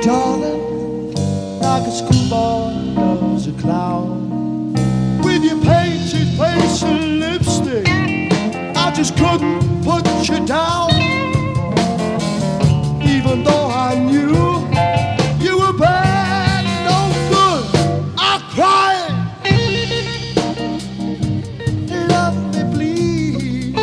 darling, like a schoolboy loves a clown. With your painted face and lipstick, I just couldn't put you down. Even though I knew you were bad, no good, I cried. Love me, please.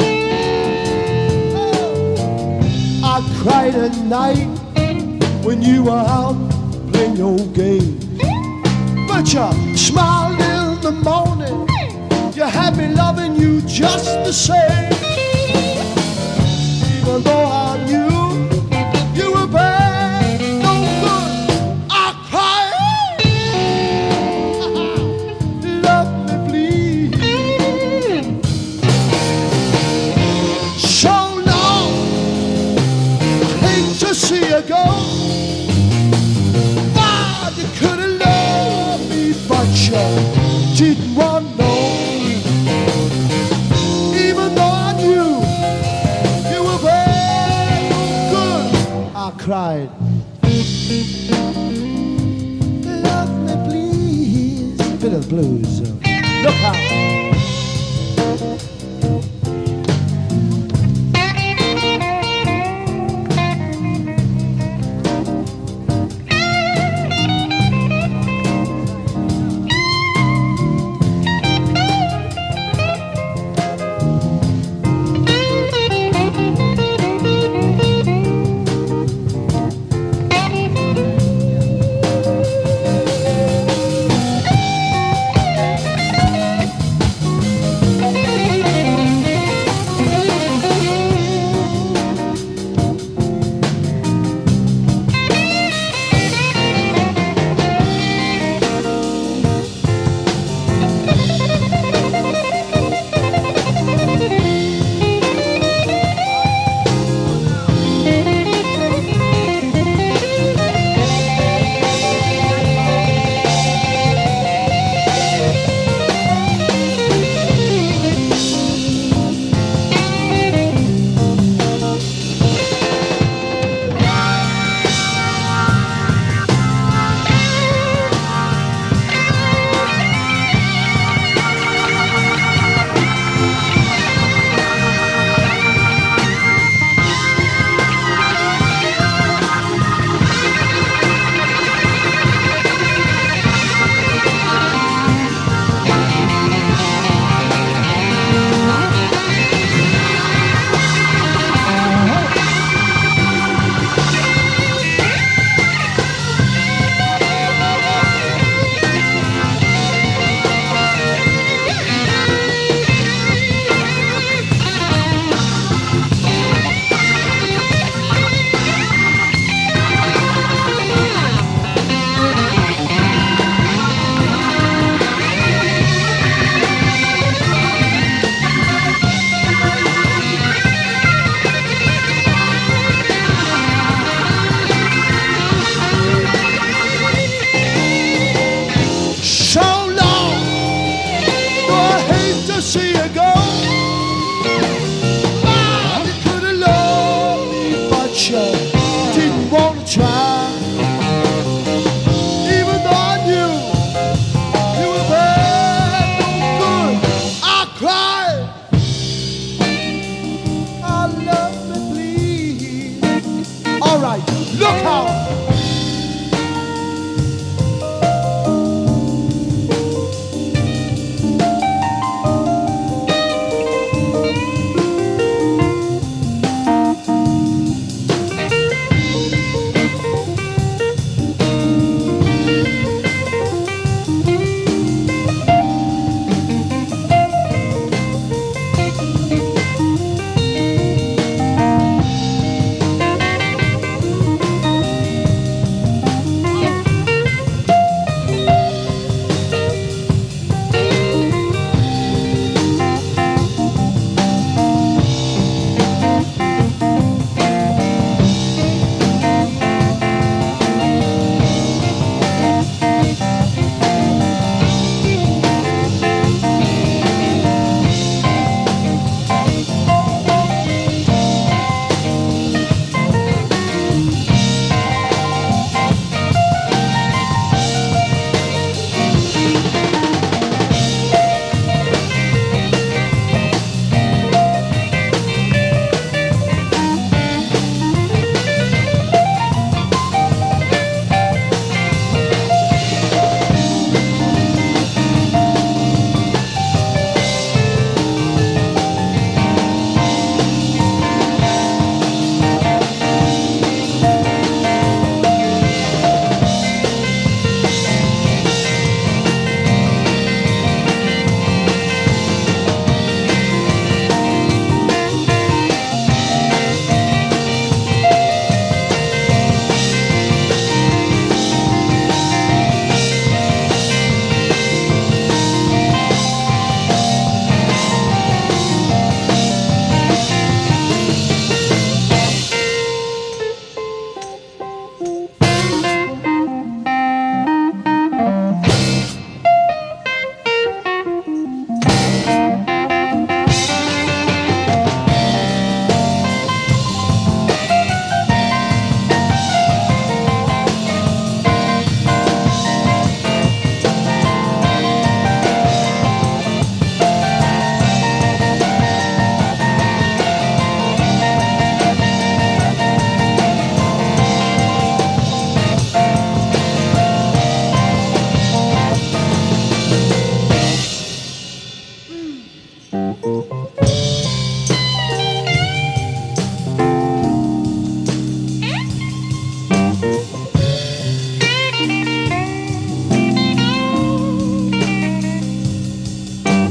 Oh. I cried at night when you were out playing your game. But you smiled in the morning, you had me loving you just the same. Even though I knew you were bad, no good, I cried. Love me, please. So long, I hate to see you go. Why you couldn't love me, but you didn't want to know. Even though I knew you were bad, no good, I cried. Love me, please. A bit of blues. Look out.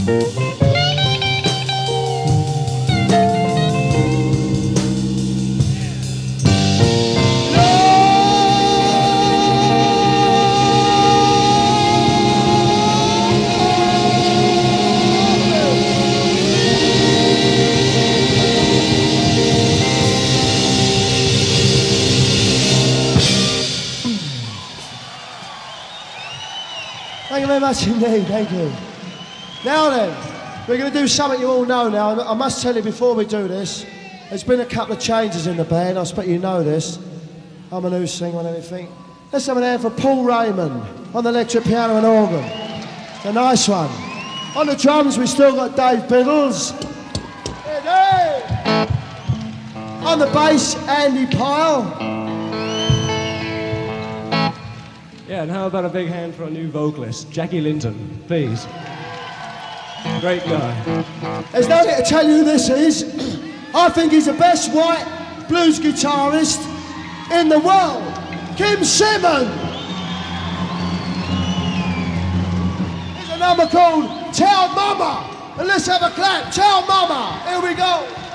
Thank you very much indeed, thank you. Now then, we're going to do something you all know now. I must tell you before we do this, there's been a couple of changes in the band, I expect you know this. I'm a new singer and everything. Let's have an hand for Paul Raymond on the electric piano and organ. It's a nice one. On the drums we still got Dave Biddles. Hey. On the bass, Andy Pyle. Yeah, and how about a big hand for our new vocalist, Jackie Linton, please. Great guy. There's no need to tell you who this is. I think he's the best white blues guitarist in the world. Kim Simon. Here's a number called Tell Mama. And let's have a clap. Tell Mama. Here we go.